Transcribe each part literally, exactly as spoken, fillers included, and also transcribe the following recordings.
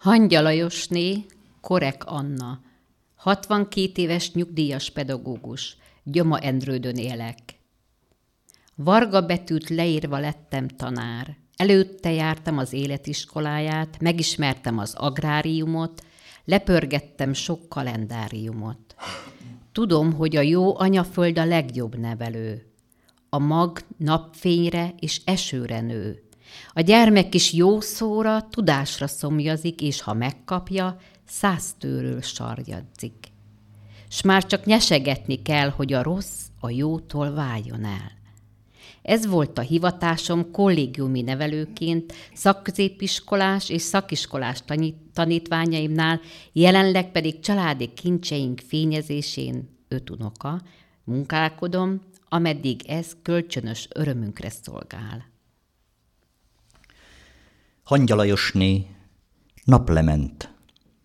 Hangya Lajosné, Korek Anna, hatvankét éves nyugdíjas pedagógus, Gyoma Endrődön élek. Varga betűt leírva lettem tanár. Előtte jártam az életiskoláját, megismertem az agráriumot, lepörgettem sok kalendáriumot. Tudom, hogy a jó anyaföld a legjobb nevelő. A mag napfényre és esőre nő. A gyermek is jó szóra, tudásra szomjazik, és ha megkapja, száz tőről sarjadzik. S már csak nyesegetni kell, hogy a rossz a jótól váljon el. Ez volt a hivatásom kollégiumi nevelőként, szakközépiskolás és szakiskolás tanítványaimnál, jelenleg pedig családi kincseink fényezésén öt unoka, munkálkodom, ameddig ez kölcsönös örömünkre szolgál. Hangya Lajosné, naplement.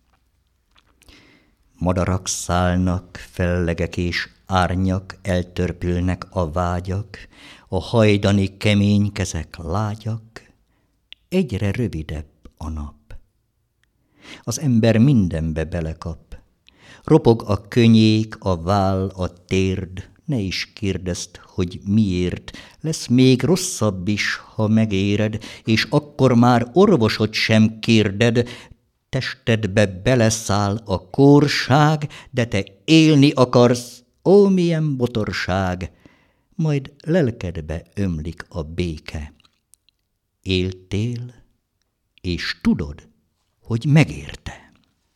Madarak szállnak, fellegek és árnyak, eltörpülnek a vágyak, a hajdani kemény kezek lágyak, egyre rövidebb a nap. Az ember mindenbe belekap, ropog a könnyék, a váll, a térd, ne is kérdezd, hogy miért, lesz még rosszabb is, ha megéred, és akkor már orvosot sem kérded, testedbe beleszáll a kórság, de te élni akarsz, ó, milyen botorság, majd lelkedbe ömlik a béke. Éltél, és tudod, hogy megérte.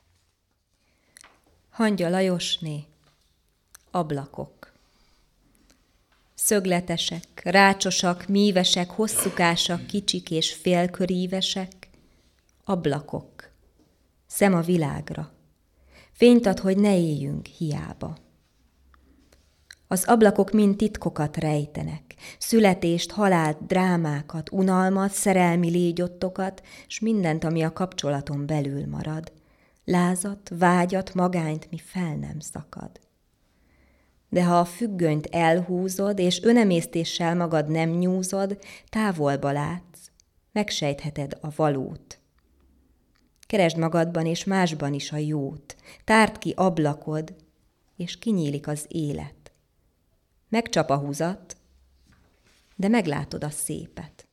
Hangya Lajosné, ablakok. Szögletesek, rácsosak, mívesek, hosszúkásak, kicsik és félkörívesek, ablakok. Szem a világra. Fényt ad, hogy ne éljünk hiába. Az ablakok mind titkokat rejtenek, születést, halált, drámákat, unalmat, szerelmi légyottokat, s mindent, ami a kapcsolaton belül marad. Lázat, vágyat, magányt, mi fel nem szakad. De ha a függönyt elhúzod, és önemésztéssel magad nem nyúzod, távolba látsz, megsejtheted a valót. Keresd magadban és másban is a jót, tárd ki ablakod, és kinyílik az élet. Megcsap a húzat, de meglátod a szépet.